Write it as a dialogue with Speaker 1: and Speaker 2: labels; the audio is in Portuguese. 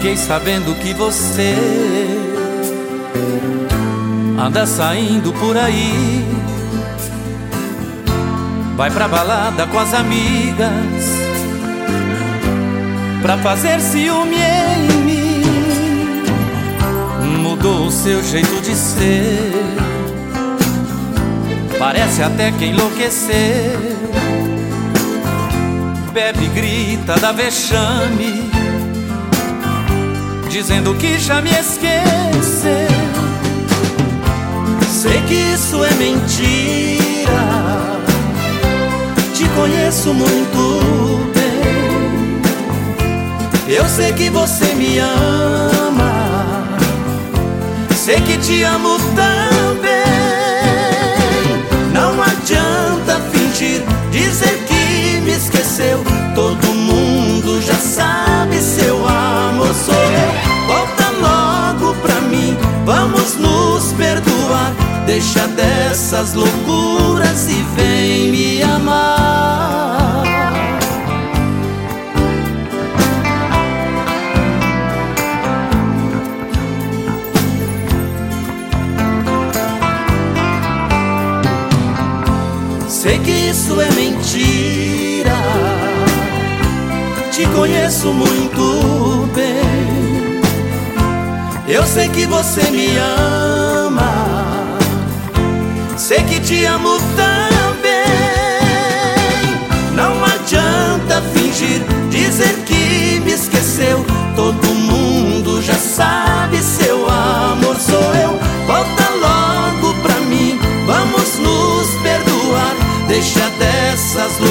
Speaker 1: Fiquei sabendo que você anda saindo por aí, vai pra balada com as amigas pra fazer ciúme em mim. Mudou o seu jeito de ser, parece até que enlouquecer. Bebe, grita, dá vexame, dizendo que já me esqueceu. Sei que isso é mentira, te conheço muito bem. Eu sei que você me ama, sei que te amo também. Não adianta fingir, dizer que me esqueceu. Todo mundo já sabe, seu amor sou eu. Volta logo pra mim, vamos nos perdoar. Deixa dessas loucuras e vem me amar. Sei que isso é mentira, te conheço muito bem. Eu sei que você me ama, sei que te amo também. Não adianta fingir, dizer que me esqueceu. Todo mundo já sabe, seu amor sou eu. Volta logo pra mim, vamos nos perdoar. Deixa dessas